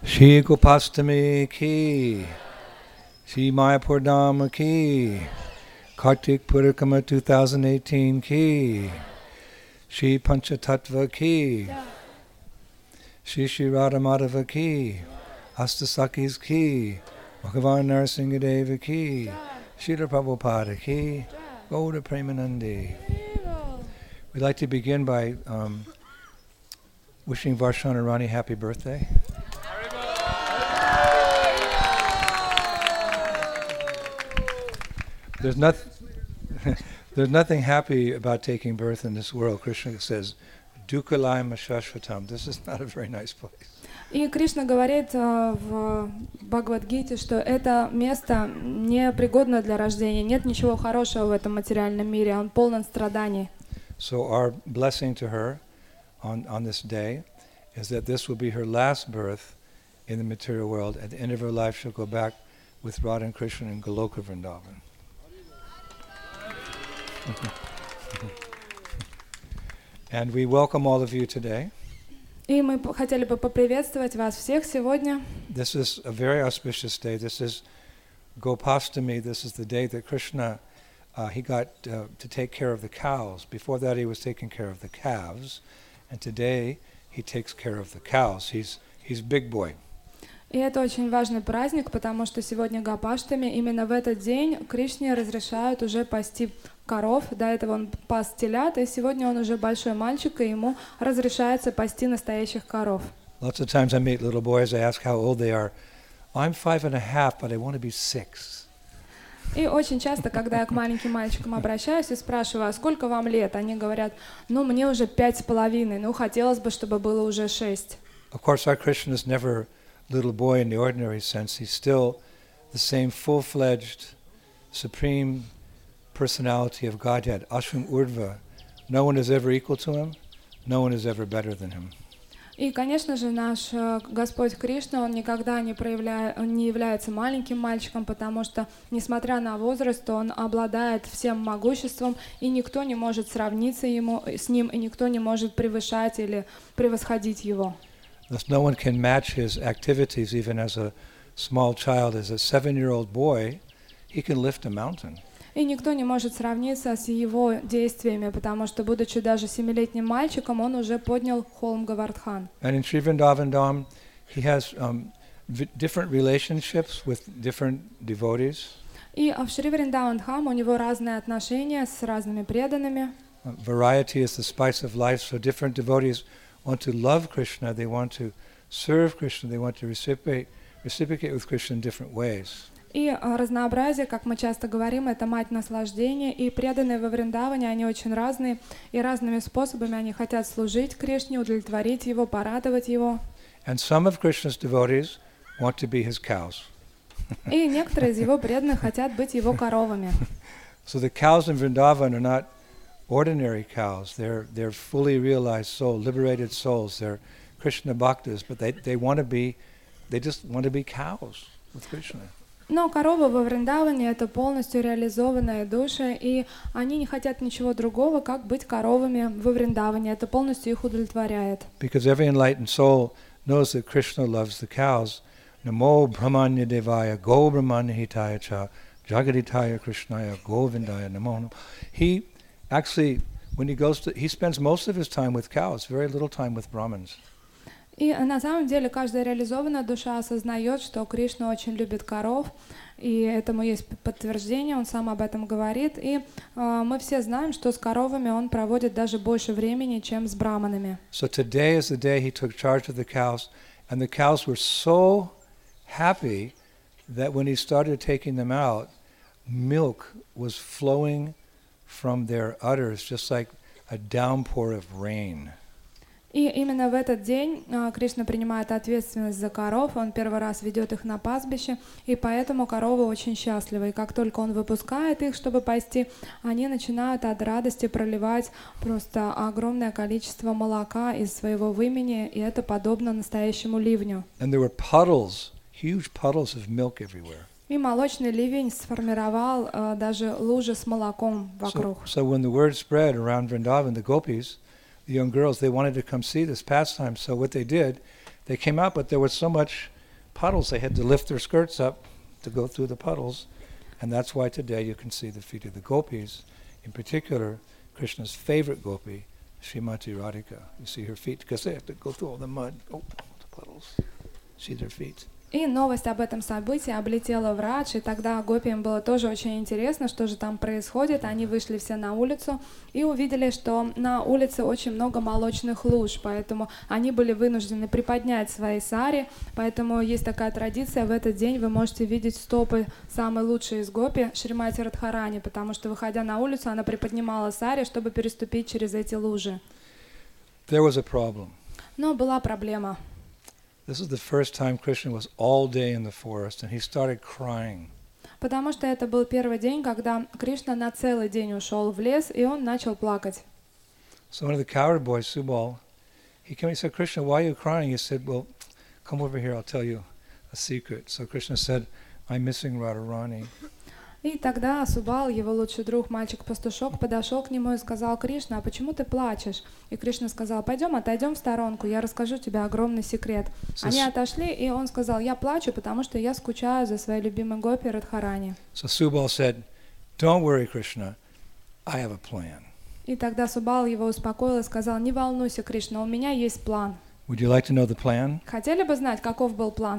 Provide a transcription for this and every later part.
Shri Gopastami ki, Shri Mayapur Dham ki, Kartik Purikama 2018 ki, Shri Panchatattva ki, Shri Shri Radha Madhava ki, Astasakis ki, Bhagavan Narasimha Deva ki, Srila Prabhupada ki, Gauda Premanandi. We'd like to begin by wishing Varshana Rani happy birthday. There's nothing happy about taking birth in this world. Krishna says, Dukkhalayam Shashvatam. This is not a very nice place. И Кришна говорит в Бхагавад-гите, что это место непригодно для рождения. Нет ничего хорошего в этом материальном мире. Он полон страданий. So our blessing to her on this day is that this will be her last birth in the material world. At the end of her life, she'll go back with Radha and Krishna in Goloka Vrindavan. And we welcome all of you today. И мы хотели бы поприветствовать вас всех сегодня. This is a very auspicious day. This is Gopastami. This is the day that Krishna, he got to take care of the cows. Before that, he was taking care of the calves. And today, he takes care of the cows. He's big boy. И это очень важный праздник, потому что сегодня Гопаштами, именно в этот день Кришне разрешают уже пасти коров. До этого он пас телят, и сегодня он уже большой мальчик, и ему разрешается пасти настоящих коров. Lots of times I meet little boys, I ask how old they are. I'm 5.5, but I want to be 6. И очень часто, когда я к маленьким мальчикам обращаюсь и спрашиваю, а сколько вам лет, они говорят, ну мне уже 5,5, ну хотелось бы, чтобы было уже 6. Of course, our Krishna is never little boy in the ordinary sense. He's still the same full-fledged, supreme personality of Godhead, Ashram Urdhva. No one is ever equal to him. No one is ever better than him. И, конечно же, наш Господь Кришна, он никогда не является маленьким мальчиком, потому что, несмотря на возраст, он обладает всем могуществом, и никто не может сравниться с ним, и никто не может превышать или превосходить его. Thus, no one can match his activities even as a small child. As a 7-year-old boy, he can lift a mountain. И никто не может сравниться с его действиями, потому что, будучи даже 7-летним мальчиком, он уже поднял холм Говардхан. And in Sri Vrindavan Dham, he has different relationships with different devotees. И в Шри Вриндаван-дхам у него разные отношения с разными преданными. Variety is the spice of life, so different devotees want to love Krishna, they want to serve Krishna, they want to reciprocate with Krishna in different ways. И разнообразие, как мы часто говорим, это мать наслаждения, и преданные во Вриндаване, они очень разные, и разными способами они хотят служить Кришне, удовлетворить его, порадовать его. And some of Krishna's devotees want to be his cows. И некоторые из его преданных хотят быть его коровами. So the cows in Vrindavan are not ordinary cows. They're fully realized souls, liberated souls. They're Krishna bhaktas, but they just want to be cows with Krishna. Но коровы во Вриндаване — это полностью реализованные души, и они не хотят ничего другого, как быть коровами во Вриндаване. Это полностью их удовлетворяет. Because every enlightened soul knows that Krishna loves the cows. Namo Brahmanya Devaya Go Brahmanya Hitaya Cha Jagaditaya Krishnaya Govindaya Namo. He actually, when he spends most of his time with cows, very little time with Brahmins. И на самом деле каждая реализованная душа осознает, что Кришна очень любит коров, и этому есть подтверждение, он сам об этом говорит. И мы все знаем, что с коровами он проводит даже больше времени, чем с браманами. So today is the day he took charge of the cows, and the cows were so happy that when he started taking them out, milk was flowing from their udders, just like a downpour of rain. И именно в этот день Кришна принимает ответственность за коров, он первый раз ведет их на пастбище, и поэтому коровы очень счастливы. И как только он выпускает их, чтобы пасти, они начинают от радости проливать просто огромное количество молока из своего вымени, и это подобно настоящему ливню. And there were puddles, huge puddles of milk everywhere. И молочный ливень сформировал даже лужи с молоком вокруг. So when the word spread around Vrindavan, the gopis, the young girls, they wanted to come see this pastime. So what they did, they came out, but there was so much puddles. They had to lift their skirts up to go through the puddles. And that's why today you can see the feet of the gopis, in particular Krishna's favorite gopi, Srimati Radhika. You see her feet because they have to go through all the mud. Oh, the puddles. See their feet. И новость об этом событии облетела в Радж, и тогда гопиям было тоже очень интересно, что же там происходит. Они вышли все на улицу и увидели, что на улице очень много молочных луж, поэтому они были вынуждены приподнять свои сари, поэтому есть такая традиция, в этот день вы можете видеть стопы самой лучшей из гопи, Шримати Радхарани, потому что, выходя на улицу, она приподнимала сари, чтобы переступить через эти лужи. There was a problem. Но была проблема. This is the first time Krishna was all day in the forest, and he started crying. Потому что это был первый день, когда Кришна на целый день ушел в лес, и он начал плакать. So one of the cowherd boys, Subal, he came and said, Krishna, why are you crying? He said, well, come over here, I'll tell you a secret. So Krishna said, I'm missing Radharani. И тогда Субал, его лучший друг, мальчик-пастушок, подошел к нему и сказал: Кришна, а почему ты плачешь? И Кришна сказал: пойдем, отойдем в сторонку, я расскажу тебе огромный секрет. Они отошли, и он сказал: я плачу, потому что я скучаю за своей любимой гопи Радхарани. So Subal said, don't worry, Krishna, I have a plan. И тогда Субал его успокоил и сказал: не волнуйся, Кришна, у меня есть план. Would you like to know the plan? Хотели бы знать, каков был план?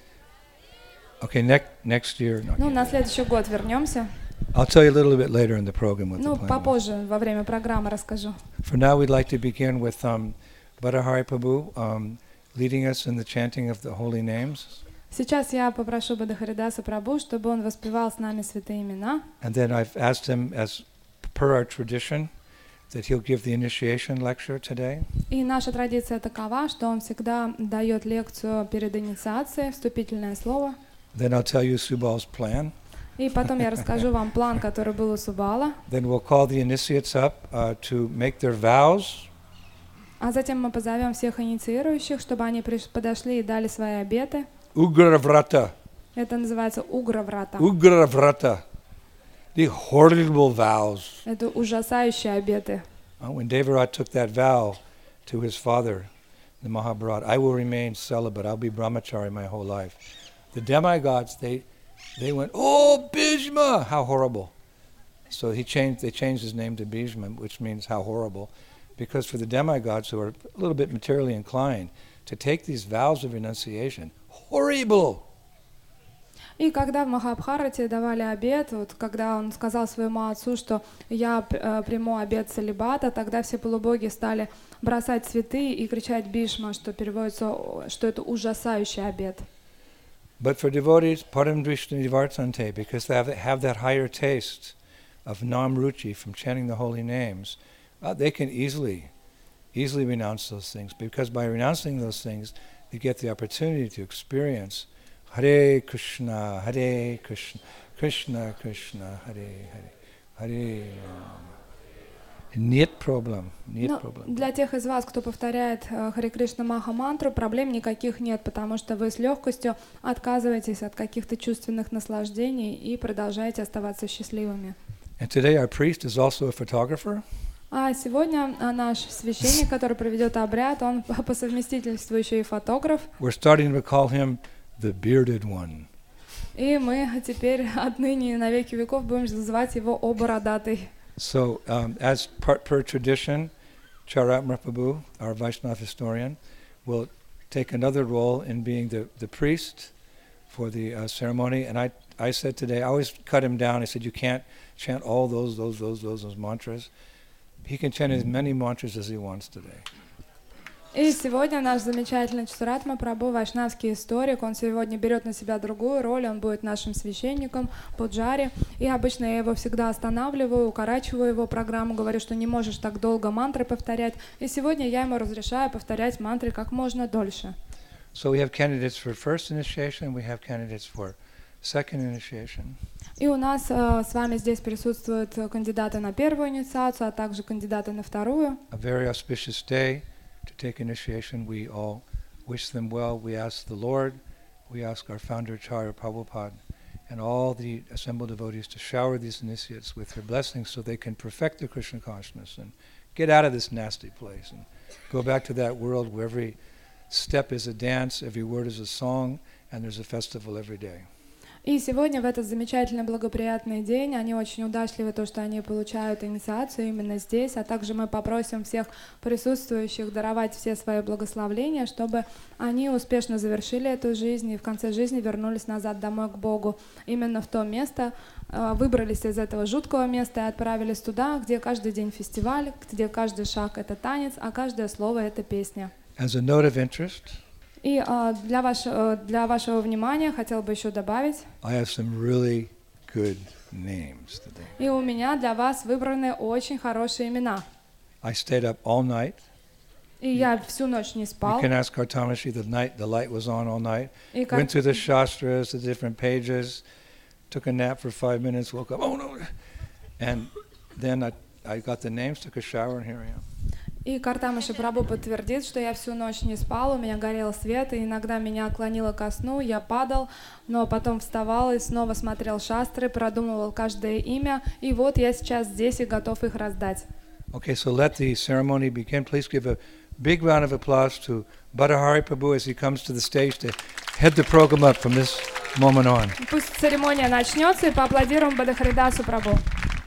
Okay, next year. Ну, на следующий год вернемся. I'll tell you a little bit later in the program what the Ну, plan was. попозже, во время программы расскажу. For now, we'd like to begin with Bhattahari Prabhu leading us in the chanting of the holy names. Сейчас я попрошу Бадахаридаса Прабху, чтобы он воспевал с нами святые имена. And then I've asked him, as per our tradition, that he'll give the initiation lecture today. И наша традиция такова, что он всегда дает лекцию перед инициацией, вступительное слово. Then I'll tell you Subal's plan. И потом я расскажу вам план, который был у Субала. Then we'll call the initiates up to make their vows. А затем мы позовем всех инициирующих, чтобы они подошли и дали свои обеты. Ugravrata. Это называется Уграврата. Ugravrata. The horrible vows. Это ужасающие обеты. When Devarat took that vow to his father, the Mahabharat, I will remain celibate, I'll be brahmachari my whole life. The demigods, they went, oh, Bhishma, how horrible. So they changed his name to Bhishma, which means how horrible, because for the demigods who are a little bit materially inclined, to take these vows of renunciation, horrible. И когда в Махабхарате давали обет, вот когда он сказал своему отцу, что я приму обет целибата, тогда все полубоги стали бросать цветы и кричать Бишма, что переводится, что это ужасающий обет. But for devotees, param drishna nivartante, because they have that higher taste of namruchi from chanting the holy names, they can easily renounce those things, because by renouncing those things, they get the opportunity to experience Hare Krishna, Krishna Krishna, Hare Hare, Hare Rama. Нет проблем. Для тех из вас, кто повторяет Харе Кришна Маха мантру, проблем никаких нет, потому что вы с легкостью отказываетесь от каких-то чувственных наслаждений и продолжаете оставаться счастливыми. And today our priest is also a photographer. А сегодня наш священник, который проведет обряд, он по совместительству еще и фотограф. We're starting to call him the bearded one. И мы теперь отныне и на веки веков будем называть его О Бородатый. So, as per tradition, Charatma Prabhu, our Vaishnava historian, will take another role in being the priest for the ceremony. And I said today, I always cut him down. I said, you can't chant all those mantras. He can chant as many mantras as he wants today. И сегодня наш замечательный Чатуратма Прабху, вайшнавский историк, он сегодня берет на себя другую роль, он будет нашим священником, пуджари. И обычно я его всегда останавливаю, укорачиваю его программу, говорю, что не можешь так долго мантры повторять. И сегодня я ему разрешаю повторять мантры как можно дольше. So we have candidates for first initiation, we have candidates for second initiation. И у нас с вами здесь присутствуют кандидаты на первую инициацию, а также кандидаты на вторую. A very auspicious day to take initiation. We all wish them well. We ask the Lord, we ask our founder Acharya Prabhupada and all the assembled devotees to shower these initiates with their blessings so they can perfect their Krishna consciousness and get out of this nasty place and go back to that world where every step is a dance, every word is a song, and there's a festival every day. И сегодня, в этот замечательный, благоприятный день, они очень удачливы, то, что они получают инициацию именно здесь, а также мы попросим всех присутствующих даровать все свои благословления, чтобы они успешно завершили эту жизнь и в конце жизни вернулись назад домой к Богу, именно в то место, выбрались из этого жуткого места и отправились туда, где каждый день фестиваль, где каждый шаг — это танец, а каждое слово — это песня. As a note of interest, И для вашего внимания хотел бы еще добавить, I have some really good names today. и у меня для вас выбраны очень хорошие имена. I stayed up all night. И я всю ночь не You спал. can ask Kartamashi, the light was on all night. И Went through the shastras, the different pages, took a nap for 5 minutes, woke up, oh no! And then I got the names, took a shower, and here I am. И Картамаши Прабху подтвердит, что я всю ночь не спал, у меня горел свет, и иногда меня клонило ко сну, я падал, но потом вставал и снова смотрел шастры, продумывал каждое имя, и вот я сейчас здесь и готов их раздать. Okay, so let the ceremony begin. Please give a big round of applause to Bhattahari Prabhu as he comes to the stage to head the program up from this moment on. Пусть церемония начнется, и поаплодируем Бадахаридасу Прабху.